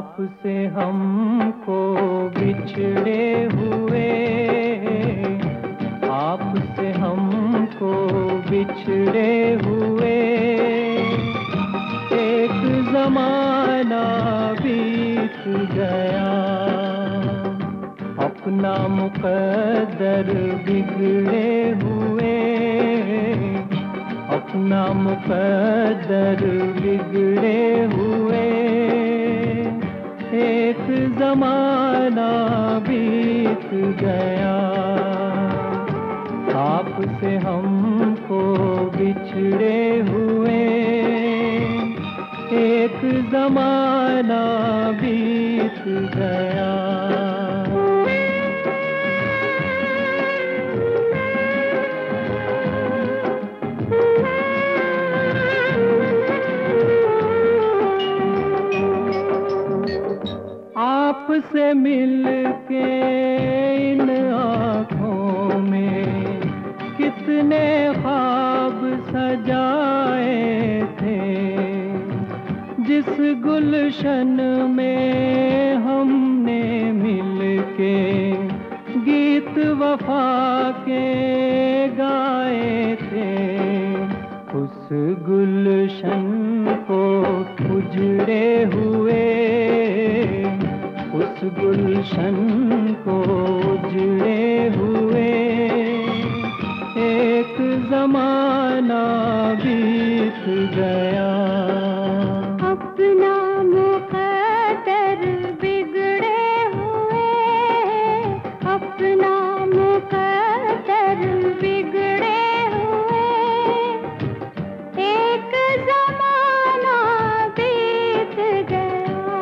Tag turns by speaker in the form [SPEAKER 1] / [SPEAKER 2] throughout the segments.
[SPEAKER 1] आपसे हमको बिछड़े हुए, आपसे हमको बिछड़े हुए, एक ज़माना बीत गया, अपना मुक़द्दर बिगड़े हुए, अपना मुक़द्दर बिगड़े हुए, एक ज़माना बीत गया, आपसे हमको बिछड़े हुए, एक ज़माना बीत गया। आपसे मिलके इन आँखों में कितने ख्वाब सजाए थे, जिस गुलशन में हमने मिलके गीत वफा के गाए थे, उस गुलशन को उजड़े हुए, उस गुलशन को उजड़े हुए, एक ज़माना बीत गया,
[SPEAKER 2] अपना मुक़द्दर बिगड़े हुए, अपना मुक़द्दर बिगड़े हुए, एक ज़माना बीत गया।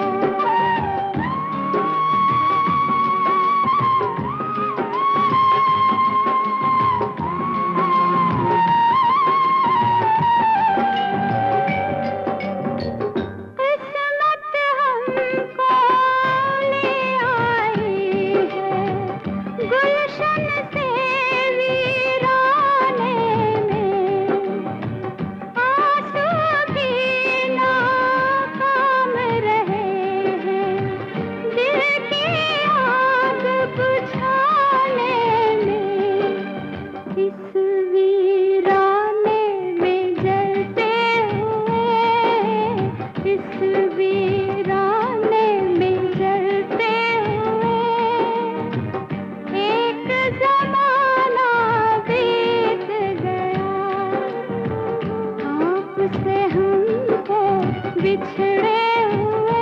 [SPEAKER 2] बिछड़े हुए,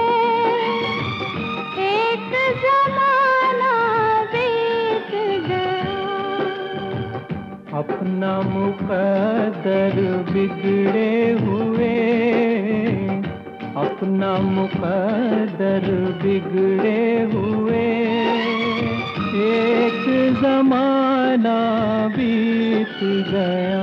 [SPEAKER 2] एक ज़माना बीत गया,
[SPEAKER 1] अपना मुक़द्दर बिगड़े हुए, अपना मुक़द्दर बिगड़े हुए, एक ज़माना बीत गया।